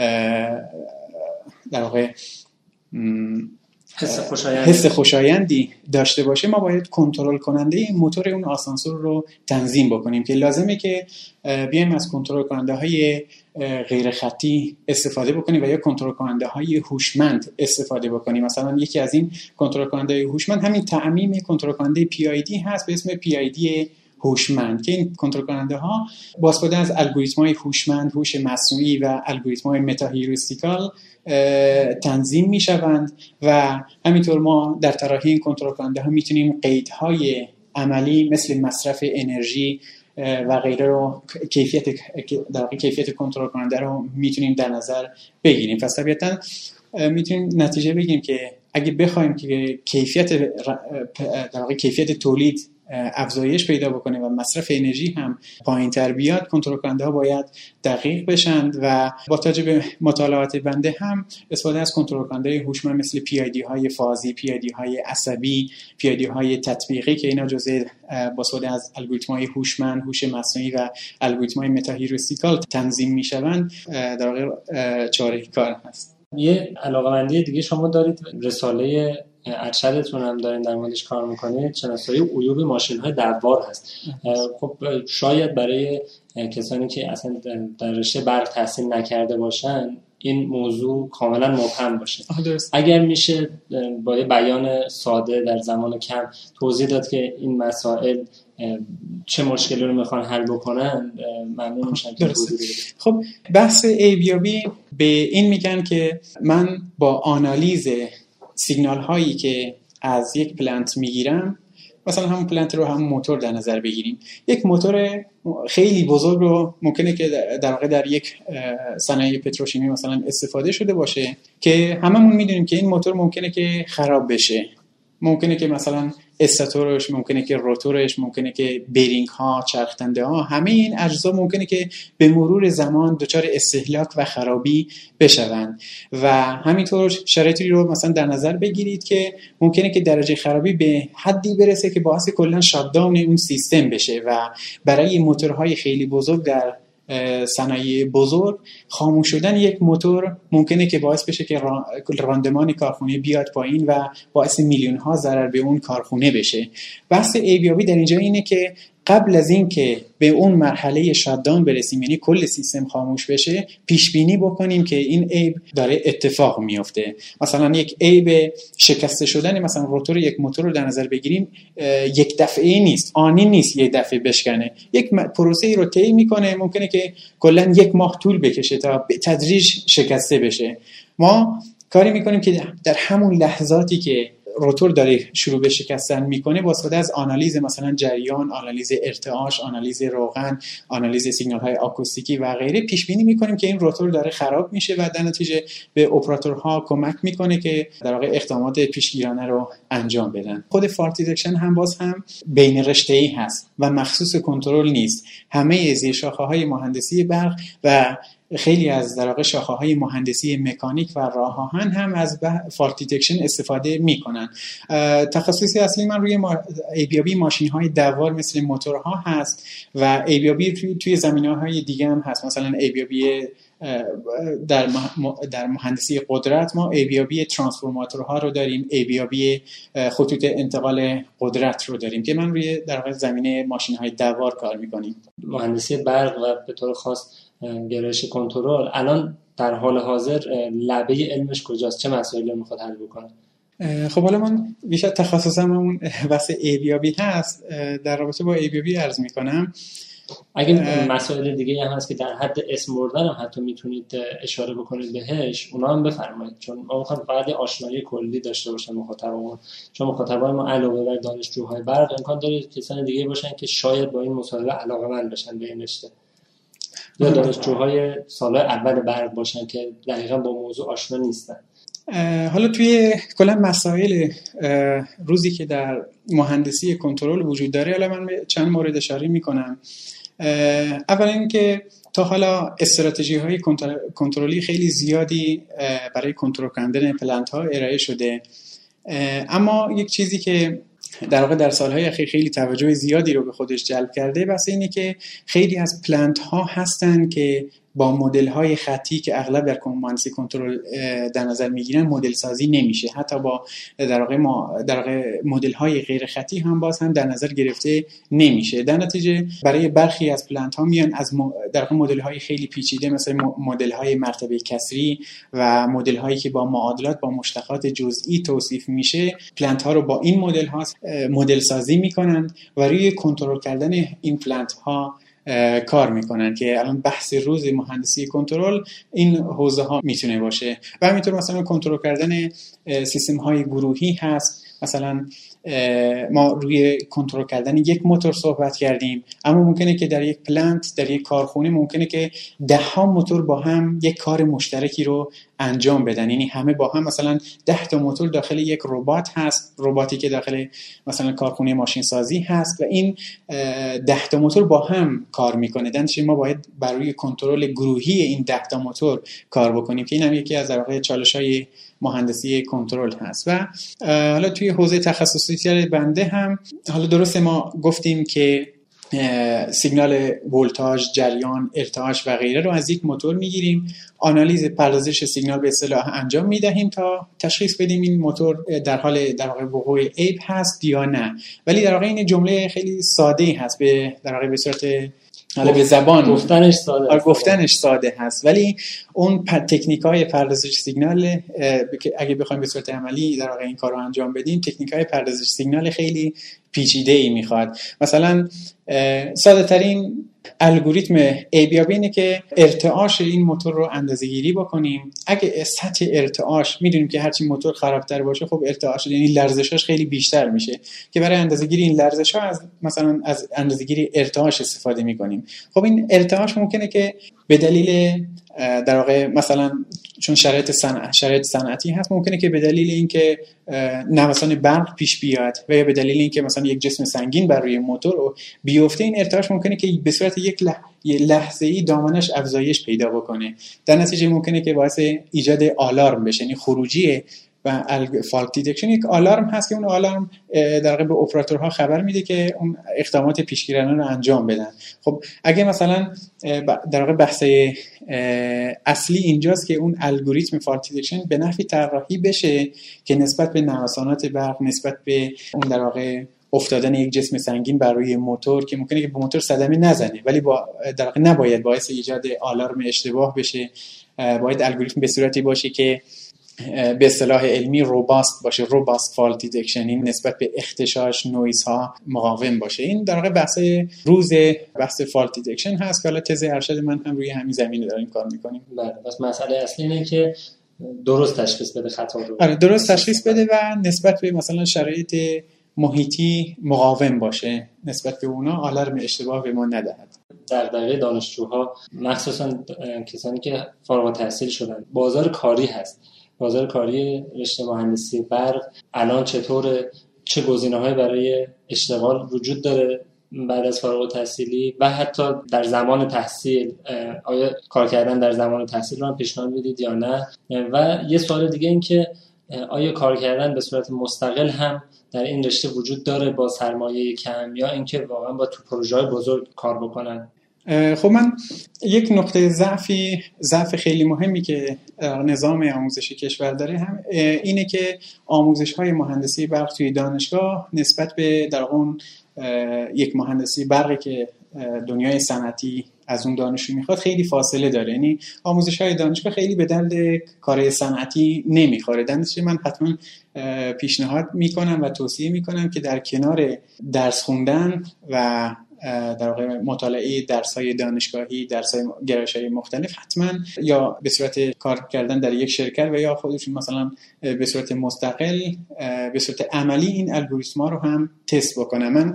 در واقع حس خوشایندی داشته باشه، ما باید کنترل کننده این موتور اون آسانسور رو تنظیم بکنیم که لازمه که بیایم از کنترل کننده های غیر خطی استفاده بکنیم و یا کنترل کننده های هوشمند استفاده بکنیم. مثلا یکی از این کنترل کننده های هوشمند همین تعمیم کنترل کننده PID هست به اسم PID هوشمند که این کنترل کننده ها با استفاده از الگوریتم‌های هوشمند، هوش مصنوعی و الگوریتم‌های متاهیوریستیکال تنظیم می‌شوند و همینطور ما در طراحی این کنترل کننده ها میتونیم قیدهای عملی مثل مصرف انرژی و غیره رو کیفیت کنترل کننده رو میتونیم در نظر بگیریم. پس طبیعتاً میتونیم نتیجه بگیریم که اگه بخوایم که کیفیت تولید افزایش پیدا بکنه و مصرف انرژی هم پایین‌تر بیاد، کنترل کننده ها باید دقیق بشن و با توجه به مطالعات بنده هم استفاده از کنترل کننده هوشمند مثل PID های فازی، PID های عصبی، PID های تطبیقی که اینا جزء با استفاده از الگوریتم های هوشمند، هوش مصنوعی و الگوریتم های متاهیوریستیکال تنظیم میشوند در واقع چاره کار هست. یه علاقه‌مندی دیگه شما دارید، رساله ارشدتون هم دارین در موردش کار میکنید، شناسایی عیوب ماشین‌های دوار هست. خب شاید برای کسانی که اصلا در رشته برق تحصیل نکرده باشن این موضوع کاملا مبهم باشه. اگر میشه با یه بیان ساده در زمان کم توضیح داد که این مسائل چه مشکلی رو میخوان حل بکنن، ممنون میشم که توضیح بدید. خب بحث ABAB به این میگن که من با آنالیز سیگنال هایی که از یک پلنت میگیرم، مثلا همون پلنت رو هم موتور در نظر بگیریم، یک موتور خیلی بزرگ رو ممکنه که در واقع در یک صنایع پتروشیمی مثلا استفاده شده باشه که هممون میدونیم که این موتور ممکنه که خراب بشه، ممکنه که مثلا استاتورش، ممکنه که روتورش، ممکنه که بیرینگ ها، چرخدنده ها، همه این اجزا ممکنه که به مرور زمان دچار استهلاک و خرابی بشوند و همینطور شرایطی رو مثلا در نظر بگیرید که ممکنه که درجه خرابی به حدی برسه که باعث کلا شاتداون اون سیستم بشه و برای موتورهای خیلی بزرگ در صنایع بزرگ خاموش شدن یک موتور ممکنه که باعث بشه که راندمان کارخونه بیاد پایین و باعث میلیون ها ضرر به اون کارخونه بشه. بحث ABAB در اینجا اینه که قبل از این که به اون مرحله شاتداون برسیم، یعنی کل سیستم خاموش بشه، پیش بینی بکنیم که این عیب داره اتفاق میفته. مثلا یک عیب شکسته شدن مثلا روتور یک موتور رو در نظر بگیریم، یک دفعه نیست، آنی نیست یک دفعه بشکنه، یک پروسه‌ای رو طی میکنه، ممکنه که کلا یک ماه طول بکشه تا به تدریج شکسته بشه. ما کاری میکنیم که در همون لحظاتی که روتور داره شروع به شکستن میکنه با استفاده از آنالیز مثلا جریان، آنالیز ارتعاش، آنالیز روغن، آنالیز سیگنال های آکوستیکی و غیره پیش بینی میکنیم که این روتور داره خراب میشه و در نتیجه به اپراتورها کمک میکنه که در واقع اقدامات پیشگیرانه رو انجام بدن. خود فالت دیتکشن هم باز هم بین رشته‌ای هست و مخصوص کنترل نیست. همه زیر شاخه‌های مهندسی برق و خیلی از در واقع شاخه‌های مهندسی مکانیک و راه آهن هم از فالت دیتکشن استفاده میکنن. تخصصی اصلی من روی ABAB ماشین‌های دوار مثل موتورها هست و ABAB توی زمینه‌های دیگه هم هست. مثلا ABAB در مهندسی قدرت ما ABAB ترانسفورماتورها رو داریم، ABAB خطوط انتقال قدرت رو داریم که من روی در واقع زمینه ماشین‌های دوار کار میکنیم. مهندسی برق و به طور خاص گرایش کنترل الان در حال حاضر لبه علمش کجاست؟ چه مسائلی رو میخواد حل بکنه؟ خب حالا من بیشتر تخصصم اون بحث ABAB هست. در رابطه با ABAB عرض میکنم اگه مسائل دیگه هم هست که در حد اسم بردن هم حتی میتونید اشاره بکنید بهش، اونا هم بفرمایید، چون ما میخوایم فقط آشنایی کلی داشته باشن مخاطبمون. چون مخاطبای ما علاوه بر دانشجوهای برق امکان داره کسان دیگه باشن که شاید با این مصاحبه علاقه‌مند بشن به این رشته، یا دانشجوهای سال اول برق باشن که دقیقاً با موضوع آشنا نیستن. حالا توی کلا مسائل روزی که در مهندسی کنترل وجود داره، حالا من چند مورد اشاره میکنم. اولا اینکه تا حالا استراتژی‌های کنترلی خیلی زیادی برای کنترل کردن پلنت ها ارائه شده، اما یک چیزی که در واقع در سالهای اخیر خیلی توجه زیادی رو به خودش جلب کرده بس اینه که خیلی از پلنت ها هستن که با مدل های خطی که اغلب در مهندسی کنترل در نظر میگیرن مدل سازی نمیشه، حتی با در واقع مدل های غیر خطی هم باز هم در نظر گرفته نمیشه. در نتیجه برای برخی از پلنت ها میان از در واقع مدل های خیلی پیچیده مثل مدل های مرتبه کسری و مدل هایی که با معادلات با مشتقات جزئی توصیف میشه، پلنت ها رو با این مدل ها مدل سازی میکنند و روی کنترل کردن این پلنت ها کار میکنن که الان بحث روز مهندسی کنترل این حوزه ها میتونه باشه. و همینطور مثلا کنترل کردن سیستم های گروهی هست. مثلا ما روی کنترل کردن یک موتور صحبت کردیم، اما ممکنه که در یک پلنت، در یک کارخونه ممکنه که 10 موتور با هم یک کار مشترکی رو انجام بدن، یعنی همه با هم مثلا 10 تا موتور داخل یک ربات هست، رباتی که داخل مثلا کارخونه ماشین سازی هست و این 10 تا موتور با هم کار میکنه. درنچه ما باید برای کنترل گروهی این 10 تا موتور کار بکنیم که این هم یکی از در واقع چالش‌های مهندسی کنترل هست. و حالا توی حوزه تخصصی بنده هم حالا درسته ما گفتیم که سیگنال ولتاژ، جریان، ارتعاش و غیره رو از یک موتور میگیریم، آنالیز پردازش سیگنال به اصطلاح انجام میدهیم تا تشخیص بدیم این موتور در حال در واقع وقوع عیب هست یا نه. ولی در واقع این جمله خیلی ساده هست، به در واقع به صورت حالا به زبان گفتنش ساده هست، ولی اون تکنیک‌های پردازش سیگنال که اگه بخوایم به صورت عملی در واقع این کارو انجام بدیم، تکنیک‌های پردازش سیگنال خیلی پیچیده‌ای میخواد. مثلا ساده ترین الگوریتم ABAB اینه که ارتعاش این موتور رو اندازه‌گیری بکنیم. اگه سطح ارتعاش میدونیم که هرچی موتور خرابتر باشه خب ارتعاش یعنی لرزشاش خیلی بیشتر میشه، که برای اندازه‌گیری این لرزش‌ها از اندازه‌گیری ارتعاش استفاده میکنیم. خب این ارتعاش ممکنه که به دلیل در واقع مثلا چون شرایط صنعتی هست، ممکنه که به دلیل اینکه نوسان برق پیش بیاد و یا به دلیل اینکه مثلا یک جسم سنگین بر روی موتور رو بیفته، این ارتعاش ممکنه که به صورت یک لحظه‌ای دامنش افزایش پیدا بکنه. در نتیجه ممکنه که باعث ایجاد آلارم بشه، یعنی خروجی و فالت دیتکشن یک آلارم هست که اون آلارم در واقع به اپراتورها خبر میده که اون اقدامات پیشگیرانه رو انجام بدن. خب اگه مثلا در واقع بحث اصلی اینجاست که اون الگوریتم فالت دیتکشن به نحوی طراحی بشه که نسبت به نوسانات برق، نسبت به اون در واقع افتادن یک جسم سنگین بر روی موتور که ممکنه که به موتور صدمه نزنه ولی در واقع نباید باعث ایجاد آلارم اشتباه بشه، باید الگوریتم به صورتی باشه که به اصطلاح علمی روباست باشه، روباست فالت دیتکشن، این نسبت به اختشاش، نویز ها مقاوم باشه. این در واقع بحث فالت دیتکشن هست که حالا تز ارشد من هم روی همین زمینه داریم کار میکنیم. بله، بس مسئله اصلی اینه که درست تشخیص بده خطا رو. آره، درست تشخیص بده و نسبت به مثلا شرایط محیطی مقاوم باشه، نسبت به اونا آلارم اشتباه به ما ندهد. دغدغه دانشجوها مخصوصا کسانی که فارغ التحصیل شدن، بازار کاری هست. بازار کاری رشته مهندسی برق الان چطوره؟ چه گزینه‌هایی برای اشتغال وجود داره بعد از فارغ التحصیلی و حتی در زمان تحصیل؟ آیا کار کردن در زمان تحصیل رو هم پیشنهاد میدید یا نه؟ و یه سوال دیگه این که آیا کار کردن به صورت مستقل هم در این رشته وجود داره با سرمایه کم، یا اینکه واقعا با تو پروژه‌های بزرگ کار بکنن؟ خب من یک نقطه ضعف خیلی مهمی که نظام آموزشی کشور داره هم اینه که آموزش‌های مهندسی برق توی دانشگاه نسبت به در اون یک مهندسی برقی که دنیای صنعتی از اون دانشجو میخواد خیلی فاصله داره. یعنی آموزش‌های دانشگاه خیلی به درد کار صنعتی نمیخوره. درنچه من حتما پیشنهاد میکنم و توصیه میکنم که در کنار درس خوندن و در واقع مطالعه درس‌های دانشگاهی، درس‌های گرایش‌های مختلف، حتما یا به صورت کار کردن در یک شرکت و یا خودشون مثلا به صورت مستقل به صورت عملی این الگوریتم‌ها رو هم تست بکنن. من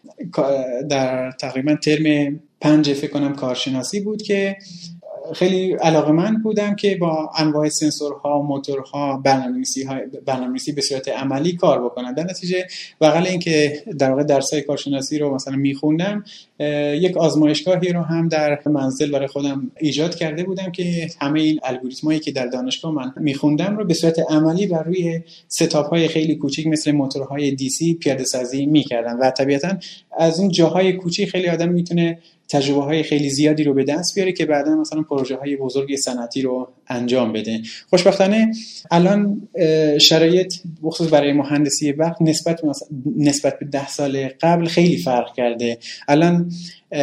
در تقریبا ترم 5 فکر کنم کارشناسی بود که خیلی علاقه‌مند بودم که با انواع سنسورها، موتورها، برنامه‌نویسی به صورت عملی کار بکنم. در نتیجه بغل اینکه در واقع درس‌های کارشناسی رو مثلا می‌خوندم، یک آزمایشگاهی رو هم در منزل برای خودم ایجاد کرده بودم که همه این الگوریتمایی که در دانشگاه من می‌خوندم رو به صورت عملی بر روی ستاپ‌های خیلی کوچیک مثل موتورهای دیسی پیاده‌سازی می‌کردم و طبیعتاً از اون جاهای کوچیک خیلی آدم می‌تونه تجربه‌های خیلی زیادی رو به دست بیاره که بعدا مثلا پروژه‌های بزرگ صنعتی رو انجام بده. خوشبختانه الان شرایط بخصوص برای مهندسی برق نسبت به 10 سال قبل خیلی فرق کرده. الان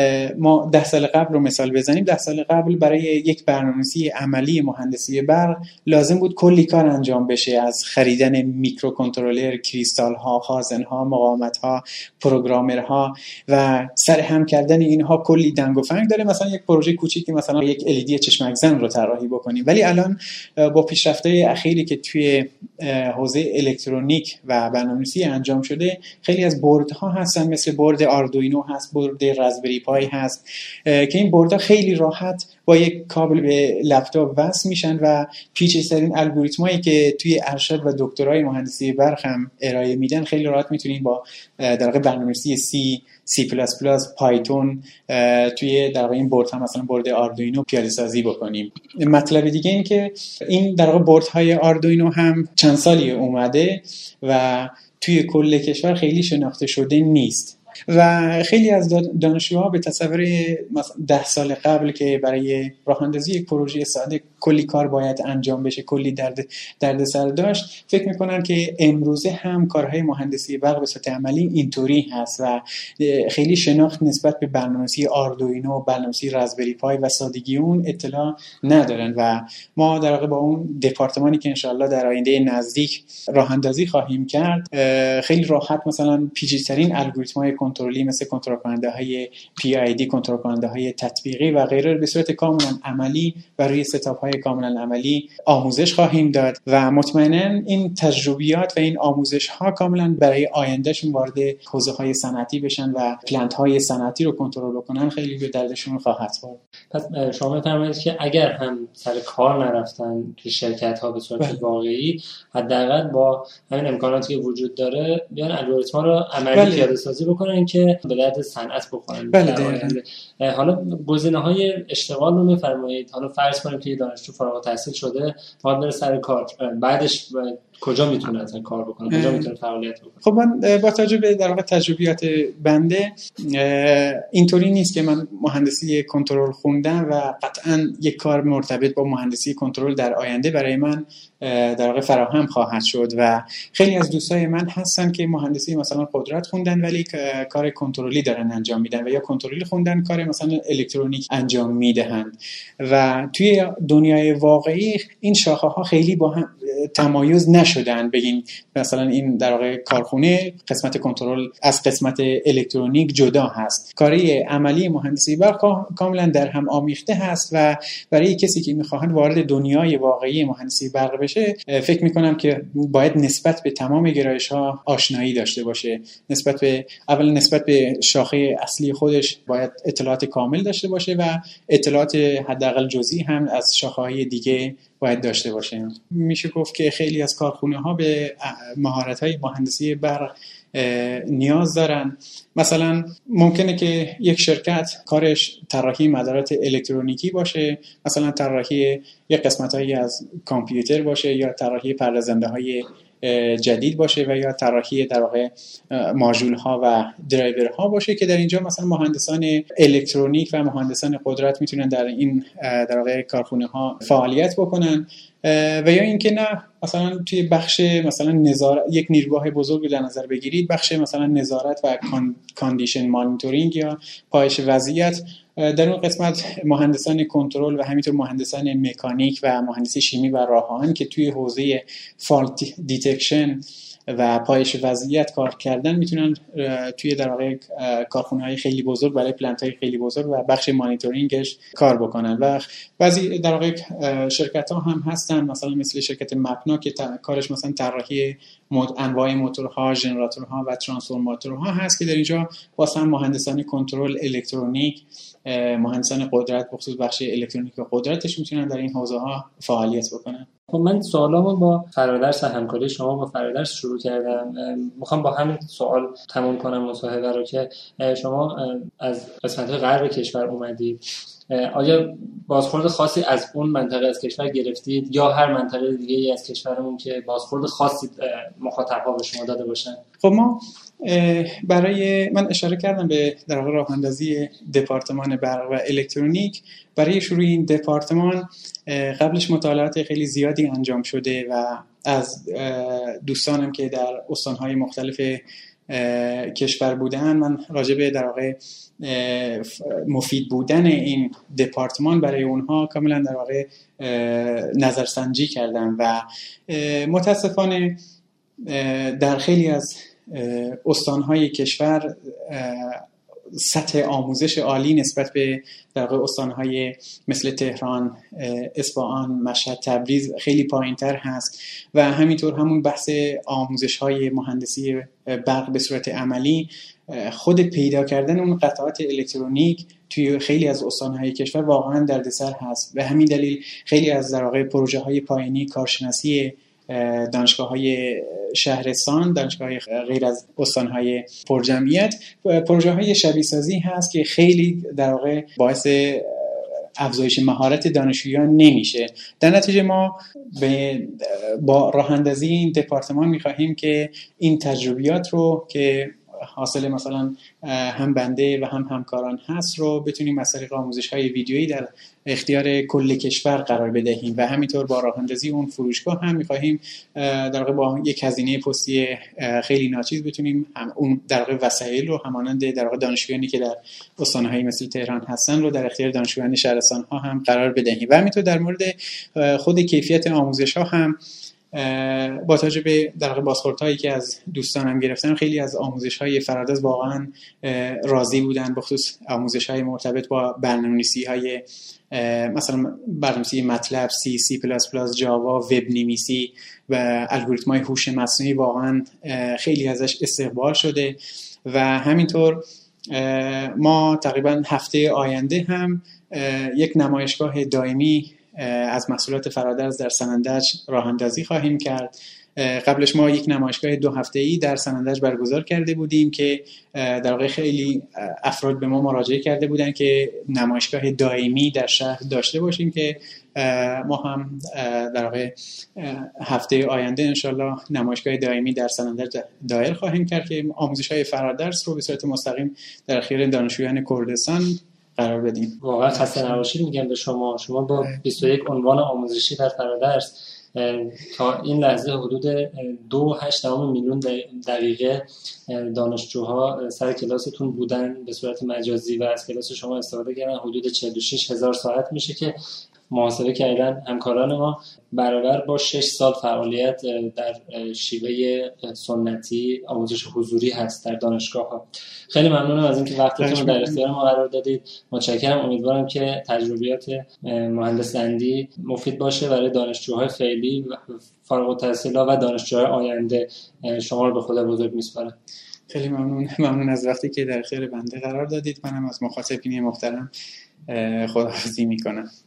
ما 10 سال قبل رو مثال بزنیم. 10 سال قبل برای یک برنامه‌نویسی عملی مهندسی برق لازم بود کلی کار انجام بشه، از خریدن میکروکنترلر، کریستال‌ها، خازن‌ها، مقاومت‌ها، پروگرامرها و سرهم کردن اینها کلی دنگ و فنگ داره. مثلا یک پروژه کوچیکی مثلا یک LED چشمک زن رو طراحی بکنیم، ولی الان با پیشرفت‌های اخیری که توی حوزه الکترونیک و برنامه‌نویسی انجام شده، خیلی از بردها هستن مثل برد آردوینو هست، برد رزبری پای هست که این بردها خیلی راحت با یک کابل به لپتاپ وصل میشن و پیچیده‌ترین الگوریتمایی که توی ارشد و دکترای مهندسی برق هم ارائه میدن خیلی راحت میتونین با در واقع برنامه‌نویسی C++، پایتون توی در واقع این بورد هم مثلا بورد آردوینو پیاده سازی بکنیم. مطلب دیگه این که این در واقع بوردهای آردوینو هم چند سالی اومده و توی کل کشور خیلی شناخته شده نیست و خیلی از دانشجوها به تصور 10 سال قبل که برای راه اندازی یک پروژه ساده کلی کار باید انجام بشه، کلی درد سر داشت، فکر میکنن که امروزه هم کارهای مهندسی برق به صورت عملی اینطوری هست و خیلی شناخت نسبت به برنامه‌نویسی آردوینو، برنامه‌نویسی رزبری پای و سادگی اون اطلاع ندارن و ما در واقع با اون دپارتمانی که انشالله در آینده نزدیک راه اندازی خواهیم کرد خیلی راحت مثلا پیچیده‌ترین الگوریتم‌های کنترلی مثل کنترل کننده‌های PID، کنترل کننده‌های تطبیقی و غیره به صورت کاملا عملی و روی ستاپ‌های کاملا عملی آموزش خواهیم داد و مطمئناً این تجربیات و این آموزش‌ها کاملا برای آیندهشون وارد حوزه‌های صنعتی بشن و پلنت‌های صنعتی رو کنترل بکنن خیلی به دردشون خواهد خورد. پس شما می‌فرمایید که اگر هم سر کار نرفتن تو شرکت‌ها به صورت واقعی، حداقل با همین امکاناتی که وجود داره بیان الگوریتم‌ها رو عملی پیاده‌سازی بکنن که به درد صنعت بخورن. حالا گزینه‌های اشتغال رو می‌فرمایید. حالا فرض کنیم که دانشجو فارغ التحصیل شده، باید بره سر کار، بعدش کجا میتونه اصلا کار بکنه، کجا میتونه فعالیت بکنه؟ خب من با توجه به در واقع تجربیات بنده اینطوری نیست که من مهندسی کنترل خوندم و قطعاً یک کار مرتبط با مهندسی کنترل در آینده برای من در واقع فراهم خواهد شد و خیلی از دوستای من هستن که مهندسی مثلا قدرت خوندن ولی کار کنترلی دارن انجام میدن و یا کنترلی خوندن کار مثلا الکترونیک انجام میدهند و توی دنیای واقعی این شاخه ها خیلی با هم تمایز نشدن. بگیم مثلا این در واقع کارخونه قسمت کنترل از قسمت الکترونیک جدا هست. کاری عملی مهندسی برق کاملا در هم آمیخته هست و برای کسی که میخواهد وارد دنیای واقعی مهندسی برق بشه فکر میکنم که باید نسبت به تمام گرایش ها آشنایی داشته باشه. نسبت به شاخه اصلی خودش باید اطلاعات کامل داشته باشه و اطلاعات حداقل جزئی هم از شاخه‌های دیگه باید داشته باشه. میشه گفت که خیلی از کارخونه‌ها به مهارت‌های مهندسی برق نیاز دارن. مثلا ممکنه که یک شرکت کارش طراحی مدارات الکترونیکی باشه، مثلا طراحی یک قسمت‌هایی از کامپیوتر باشه یا طراحی پردازنده‌های جدید باشه و یا طراحی در واقع ماژول‌ها و درایورها باشه که در اینجا مثلا مهندسان الکترونیک و مهندسان قدرت میتونن در این در واقع کارخونه‌ها فعالیت بکنن و یا اینکه نه مثلا توی بخش مثلا نظارت یک نیروگاه بزرگ رو در نظر بگیرید، بخش مثلا نظارت و کاندیشن مانیتورینگ یا پایش وضعیت، در اون قسمت مهندسان کنترل و همینطور مهندسان مکانیک و مهندسی شیمی و راهآهن که توی حوزه فالت دیتکشن و پایش وضعیت کار کردن میتونن توی در واقع کارخونه‌های خیلی بزرگ برای پلنت‌های خیلی بزرگ و بخش مانیتورینگش کار بکنن. و بعضی در واقع شرکت‌ها هم هستن مثلا مثل شرکت مپنا که کارش مثلا طراحی انواع موتورها، ژنراتورها و ترانسفورماتورها هست که در اینجا واسه مهندسان کنترل الکترونیک، مهندسان قدرت بخصوص بخش الکترونیک و قدرتش میتونن در این حوزه‌ها فعالیت بکنن. خب من سوالامو با فرادرس همکاری شما با فرادرس شروع کردم. میخوام با همین سوال تموم کنم مصاحبه رو که شما از قسمت غرب کشور اومدید. آیا بازخورد خاصی از اون منطقه از کشور گرفتید یا هر منطقه دیگه از کشورمون که بازخورد خاصی مخاطب‌ها به شما داده باشن؟ خب ما برای من اشاره کردم به در واقع راه اندازی دپارتمان برق و الکترونیک. برای شروع این دپارتمان قبلش مطالعات خیلی زیادی انجام شده و از دوستانم که در استان‌های مختلف کشور بودن من راجع به در واقع مفید بودن این دپارتمان برای اونها کاملا در واقع نظرسنجی کردم و متاسفانه در خیلی از استان‌های کشور سطح آموزش عالی نسبت به در واقع استان‌های مثل تهران، اصفهان، مشهد، تبریز خیلی پایین‌تر هست و همینطور همون بحث آموزش‌های مهندسی برق به صورت عملی، خود پیدا کردن اون قطعات الکترونیک توی خیلی از استان‌های کشور واقعاً دردسر هست. به همین دلیل خیلی از در واقع پروژه‌های پایانی کارشناسی دانشگاه‌های شهرستان، دانشگاه‌های غیر از استان‌های پرجمعیت، پروژه‌های شبیه‌سازی هست که خیلی در واقع باعث افزایش مهارت دانشجویان نمیشه. در نتیجه ما با راه اندازی این دپارتمان می‌خواهیم که این تجربیات رو که حاصل مثلا هم بنده و هم همکاران هست رو بتونیم از طریق آموزش‌های ویدیویی در اختیار کل کشور قرار بدهیم و همینطور با راه اندازی اون فروشگاه هم می‌خواهیم در واقع با یک هزینه پستی خیلی ناچیز بتونیم اون در واقع وسایل رو همانند در واقع دانشجویانی که در استان‌های مثل تهران هستن رو در اختیار دانشجویان شهرستان‌ها هم قرار بدهیم. و همینطور در مورد خود کیفیت آموزش‌ها هم با توجه به در واقع بازخوردهایی که از دوستانم گرفتن، خیلی از آموزش‌های فرادرس واقعا راضی بودن، بخصوص آموزش‌های مرتبط با برنامه‌نویسی‌های مثلا برنامه‌نویسی مطلب، سی پلاس پلاس، جاوا، وب نویسی و الگوریتم‌های هوش مصنوعی واقعا خیلی ازش استقبال شده. و همینطور ما تقریبا هفته آینده هم یک نمایشگاه دائمی از محصولات فرادرس در سنندج راه اندازی خواهیم کرد. قبلش ما یک نمایشگاه 2 هفته‌ای در سنندج برگزار کرده بودیم که در واقع خیلی افراد به ما مراجعه کرده بودن که نمایشگاه دائمی در شهر داشته باشیم که ما هم در واقع هفته آینده انشالله نمایشگاه دائمی در سنندج دایر خواهیم کرد که آموزش‌های فرادرس رو به صورت مستقیم در اختیار دانشجویان کردستان قرار بدیم. واقعا خسته نباشید میگم به شما با 21 عنوان آموزشی در فرادرس تا این لحظه حدود 2.8 میلیون دقیقه دانشجوها سر کلاستون بودن به صورت مجازی و از کلاس شما استفاده کردن. حدود 46,000 ساعت میشه که محاسبه کردن همکاران ما برابر با 6 سال فعالیت در شیوه سنتی آموزش حضوری هست در دانشگاه‌ها. خیلی ممنونم از اینکه وقتتون رو در اختیار ما قرار دادید. متشکرم. امیدوارم که تجربیات مهندس زندی مفید باشه برای دانشجوهای فعلی فارغ التحصیلا و دانشجوهای آینده. شما رو به خدا بزرگ میسپارم. خیلی ممنون از وقتی که در اختیار بنده قرار دادید. منم از مخاطبین محترم خداحافظی میکنم.